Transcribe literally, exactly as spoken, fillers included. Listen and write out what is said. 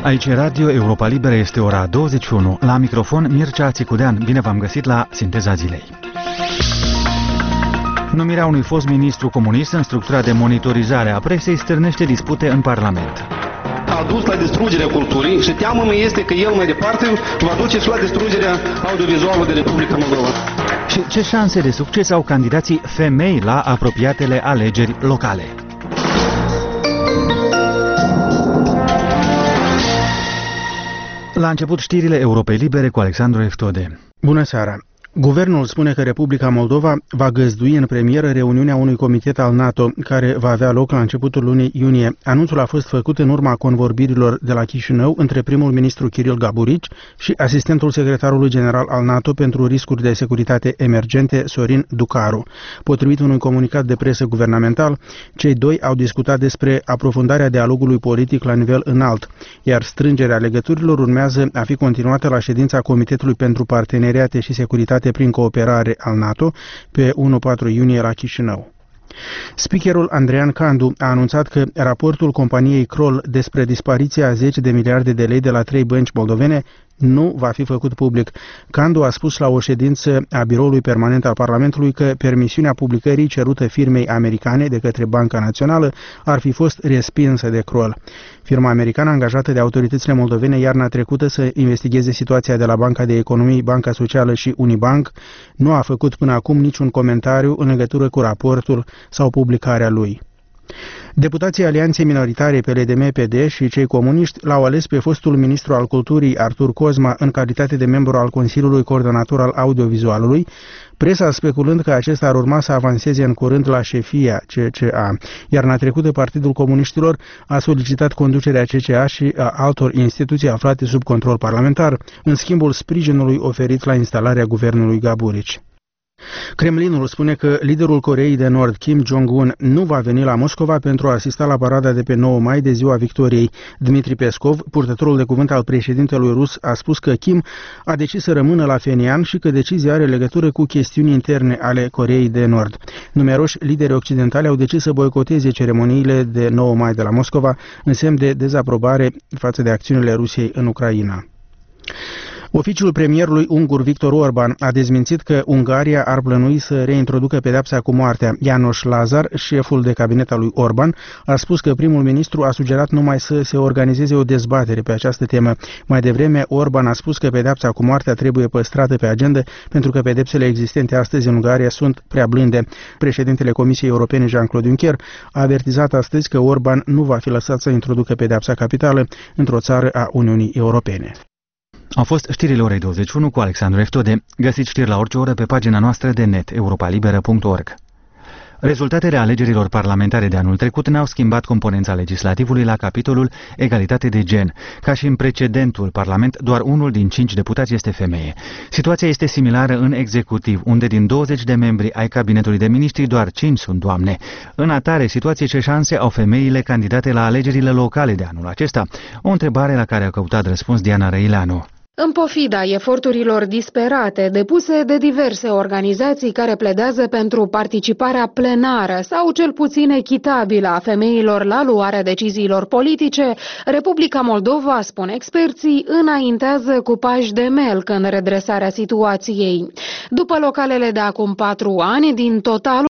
Aici Radio Europa Liberă, este ora douăzeci și unu. La microfon Mircea Țicudean. Bine v-am găsit la Sinteza Zilei. Numirea unui fost ministru comunist în structura de monitorizare a presei stârnește dispute în Parlament. A dus la distrugerea culturii și teamă-mă este că el mai departe va duce și la distrugerea audiovizuală de Republica Moldova. Și ce șanse de succes au candidații femei la apropiatele alegeri locale? La început știrile Europei Libere cu Alexandru Eftode. Bună seara! Guvernul spune că Republica Moldova va găzdui în premieră reuniunea unui comitet al NATO care va avea loc la începutul lunii iunie. Anunțul a fost făcut în urma convorbirilor de la Chișinău între primul ministru Kiril Gaburici și asistentul secretarului general al NATO pentru riscuri de securitate emergente Sorin Ducaru. Potrivit unui comunicat de presă guvernamental, cei doi au discutat despre aprofundarea dialogului politic la nivel înalt, iar strângerea legăturilor urmează a fi continuată la ședința Comitetului pentru Parteneriate și Securitate prin cooperare al NATO pe unu patru iunie la Chișinău. Speakerul Andrean Candu a anunțat că raportul companiei Kroll despre dispariția a zece de miliarde de lei de la trei bănci moldovene nu va fi făcut public. Candu a spus la o ședință a Biroului Permanent al Parlamentului că permisiunea publicării cerută firmei americane de către Banca Națională ar fi fost respinsă de Kroll. Firma americană angajată de autoritățile moldovene iarna trecută să investigheze situația de la Banca de Economii, Banca Socială și Unibank nu a făcut până acum niciun comentariu în legătură cu raportul sau publicarea lui. Deputații Alianței Minoritare P L D M P D și cei comuniști l-au ales pe fostul ministru al culturii Artur Cozma în calitate de membru al Consiliului Coordonator al Audiovizualului, presa speculând că acesta ar urma să avanseze în curând la șefia C C A. Iarna trecută, Partidul Comuniștilor a solicitat conducerea C C A și a altor instituții aflate sub control parlamentar, în schimbul sprijinului oferit la instalarea guvernului Gaburici. Kremlinul spune că liderul Coreei de Nord, Kim Jong-un, nu va veni la Moscova pentru a asista la parada de pe nouă mai de Ziua Victoriei. Dmitri Peskov, purtătorul de cuvânt al președintelui rus, a spus că Kim a decis să rămână la Phenian și că decizia are legătură cu chestiuni interne ale Coreei de Nord. Numeroși lideri occidentali au decis să boicoteze ceremoniile de nouă mai de la Moscova în semn de dezaprobare față de acțiunile Rusiei în Ucraina. Oficiul premierului ungur Viktor Orban a dezmințit că Ungaria ar plănui să reintroducă pedepsa cu moartea. János Lázár, șeful de cabinet al lui Orban, a spus că primul ministru a sugerat numai să se organizeze o dezbatere pe această temă. Mai devreme, Orban a spus că pedepsa cu moartea trebuie păstrată pe agenda pentru că pedepsele existente astăzi în Ungaria sunt prea blânde. Președintele Comisiei Europene Jean-Claude Juncker a avertizat astăzi că Orban nu va fi lăsat să introducă pedepsa capitală într-o țară a Uniunii Europene. Au fost știrile orei douăzeci și unu cu Alexandru Eftode. Găsiți știri la orice oră pe pagina noastră de net, europa liberă punct org. Rezultatele alegerilor parlamentare de anul trecut n-au schimbat componența legislativului la capitolul egalitate de gen. Ca și în precedentul parlament, doar unul din cinci deputați este femeie. Situația este similară în executiv, unde din douăzeci de membri ai cabinetului de miniștri, doar cinci sunt doamne. În atare situație, ce șanse au femeile candidate la alegerile locale de anul acesta? O întrebare la care a căutat răspuns Diana Răileanu. În pofida eforturilor disperate depuse de diverse organizații care pledează pentru participarea plenară sau cel puțin echitabilă a femeilor la luarea deciziilor politice, Republica Moldova, spun experții, înaintează cu pași de melc în redresarea situației. După localele de acum patru ani, din total